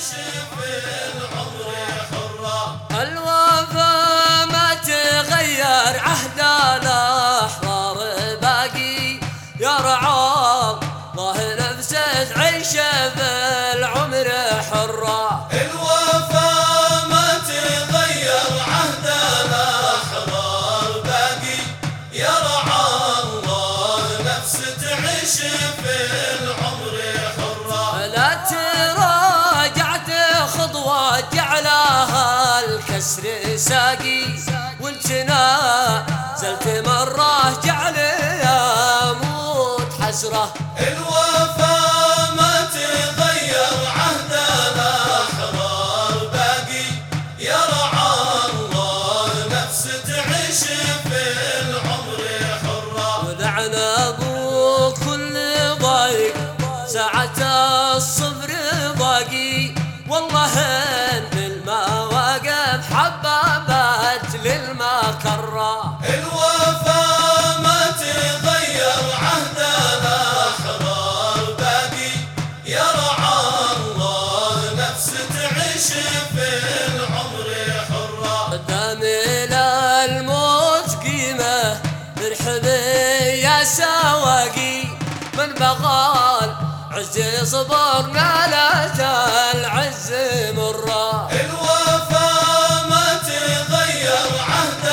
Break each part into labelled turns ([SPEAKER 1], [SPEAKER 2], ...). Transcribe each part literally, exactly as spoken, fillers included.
[SPEAKER 1] تعيش في العمر حرة.
[SPEAKER 2] الوفا ما تغير عهد الأحرار باقي، يرعى الله نفسه تعيش في العمر حرة.
[SPEAKER 1] الوفا ما تغير عهد الأحرار باقي، يرعى الله نفسه تعيش في العمر حرة.
[SPEAKER 2] لا تراجعت خطوة جعلها الكسر ساقي، وانت نازلت مرة جعلها موت حسرة.
[SPEAKER 1] الوفا ما تغير عهد الأحرار باقي، يرعى الله نفسه تعيش في العمر حرة.
[SPEAKER 2] ولعن ابوك كل ضايق ساعة الصبر باقي، والله ان المواقف حبابات للمكرة.
[SPEAKER 1] الوفا ما تغير عهد الأحرار باقي، يرعى الله نفسه تعيش في العمر حرة.
[SPEAKER 2] دام الى الموت قيمة مرحب يا سواقي، من بغال عز صبر نالت العز مرة.
[SPEAKER 1] الوفا ما تغير عهد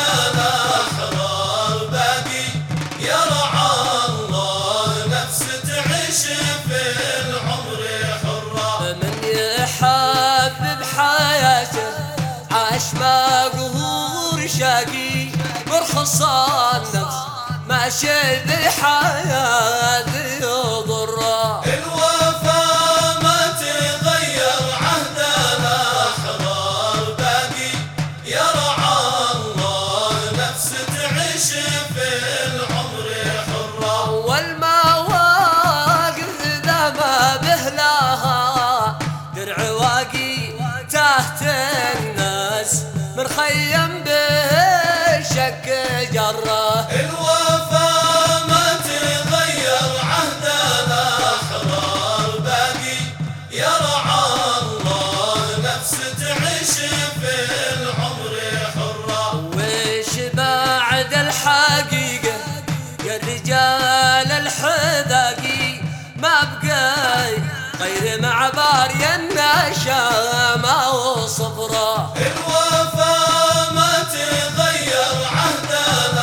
[SPEAKER 1] الأحرار باقي، يرعى الله نفسه تعيش في العمر حرة.
[SPEAKER 2] من يحب بحياته عاش ما قهور شاقي، برخص النفس ماشي بحياته يضره.
[SPEAKER 1] الوفا ما تغير عهد الأحرار باقي، يرعى الله نفسه تعيش في العمر حرة.
[SPEAKER 2] والمواقف ذا ما بهلاها درع واقي تحت الناس، من خيم به شك جره.
[SPEAKER 1] الوفا ما تغير عهد الأحرار باقي، يرعى الله نفسه تعيش في العمر حرة.
[SPEAKER 2] وش بعد الحقيقة يا الرجال الحذاقي، ما بقاي غير معبار يا النشامة وصفرة.
[SPEAKER 1] الوفا ما تغير عهد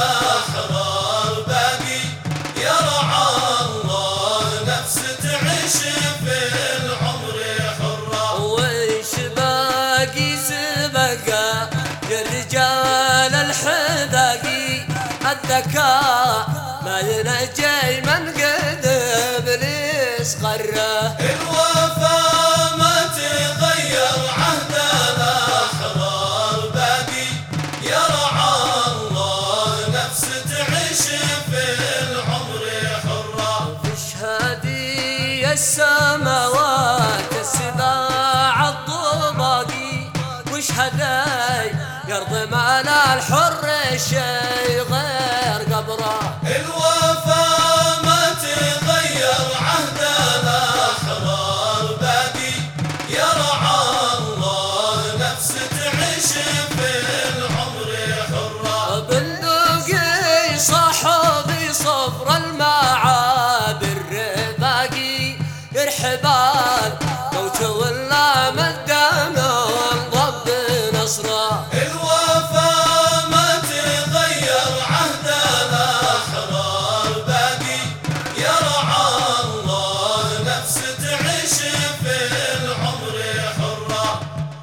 [SPEAKER 1] الأحرار باقي، يرعى الله نفسه تعيش في العمر حرة.
[SPEAKER 2] وش باقي سبقة يا الرجال الحذاقي، الذكاء ما ينجي من قد ابليس غره.
[SPEAKER 1] الوفا ما تغير عهد الأحرار باقي، يرعى الله نفسه تعيش في العمر حرة.
[SPEAKER 2] تشهدي السماوات السباع الطباقي، واشهدي يرضي مال الحر شي غير قبره.
[SPEAKER 1] الوفا ما تغير عهد الأحرار باقي، يرعى الله نفسه تعيش في العمر حرة.
[SPEAKER 2] بندقي صاحبي صفر المعابر باقي، يرحبان موت ولا مدانا ضب نصره.
[SPEAKER 1] الوفا ما تغير عهد الأحرار باقي، يرعى الله نفسه تعيش في العمر حرة.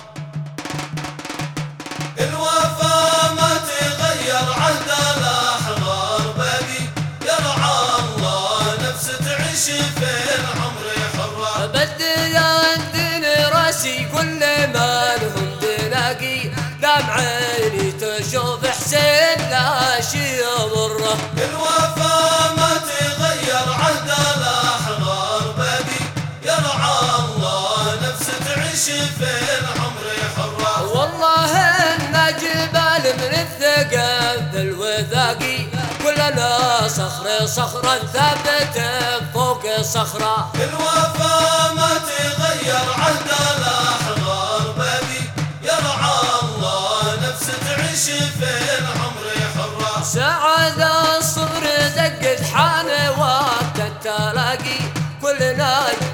[SPEAKER 1] الوفا ما تغير عهد الأحرار باقي، يرعى الله نفسه تعيش في العمر حرة.
[SPEAKER 2] بدل الدين راسي كل ما لهم تلاقي، دام عيني تشوف حسين لا شي يضره.
[SPEAKER 1] الوفا ما تغير عهد الأحرار باقي، يرعى الله نفسه تعيش في العمر حرة.
[SPEAKER 2] والله ان جبال من الثقب الوثاقي، كلنا صخر صخرة ثابت فوق صخرة.
[SPEAKER 1] الوفا ما تغير عهد الأحرار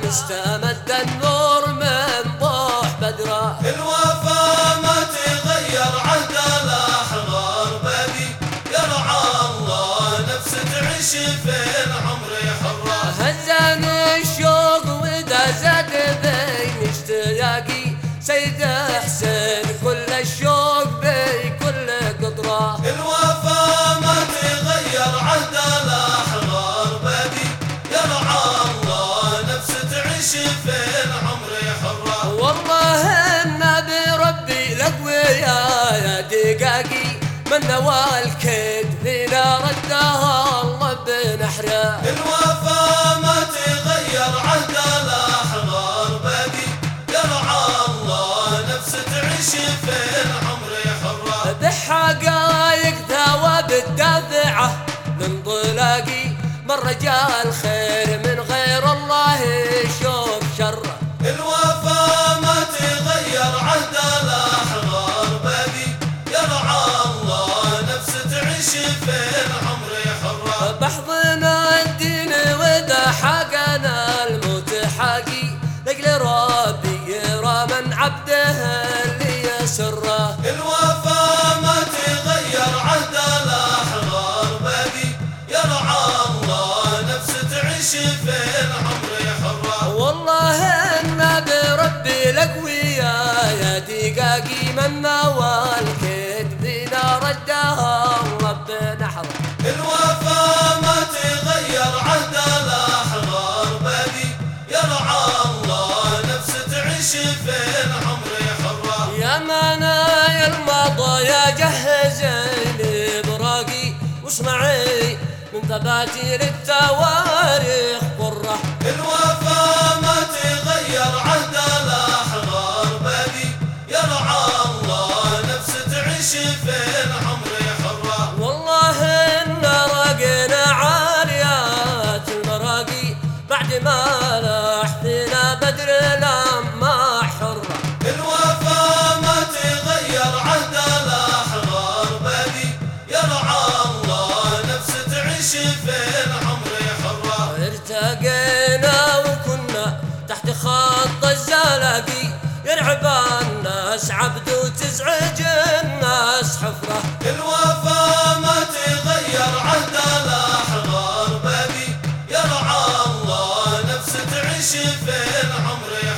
[SPEAKER 2] استمد النور من ضوح بدره.
[SPEAKER 1] الوفا ما تغير عهد الأحرار باقي يرعى الله نفس تعيش في العمر حرة.
[SPEAKER 2] هزان الشوق وإذا زاد بين اشتياقي سيد حسين كل الشوق بكل قطرة.
[SPEAKER 1] الوفا ما تغير عهد الأحرار باقي يرعى الله نفس تعيش في العمر حرة.
[SPEAKER 2] والله النبي ربي الأقوياء يا دقاقي من نوى الكيد فينا ردها الله بنحره.
[SPEAKER 1] الوفا ما تغير عهد الأحرار باقي يرعى الله نفس تعيش في العمر حرة.
[SPEAKER 2] بحقايق ثواب الدافعة لانطلاقي من رجال خير من غير الله يشوف شره.
[SPEAKER 1] الوفا ما تغير عهد الأحرار باقي يرعى الله نفس تعيش في العمر حرة.
[SPEAKER 2] بحضنا الدين وإذا حقنا الموت حاقي لقل ربي يرى من عبده اللي يسره.
[SPEAKER 1] الوفا ما تغير عهد الأحرار باقي يرعى الله نفس تعيش في العمر حرة.
[SPEAKER 2] والله النبي ربي الأقوياء يا دقاقي من نوى الكيد بنا ردها رب نحره.
[SPEAKER 1] الوفا ما تغير عهد الأحرار باقي يرعى الله نفس تعيش في العمر حرة.
[SPEAKER 2] يا منايا الماضي جهزي براقي واصنعي من تباتير التواريخ قرة.
[SPEAKER 1] الوفا ما تغير عهد الأحرار باقي يرعى الله نفس تعيش في العمر حرة.
[SPEAKER 2] والله إن رقنا عاليات المراقي بعد ما لاح فينا بدر لما حرة.
[SPEAKER 1] الوفا ما تغير عهد الأحرار باقي يرعى الله نفس تعيش في العمر حرة.
[SPEAKER 2] ارتقينا وكنا تحت خط الزلاقي يرعب الناس عبد وتزعج الناس حفرة.
[SPEAKER 1] الوفا ما تغير عهد الأحرار باقي يرعى الله نفس تعيش في العمر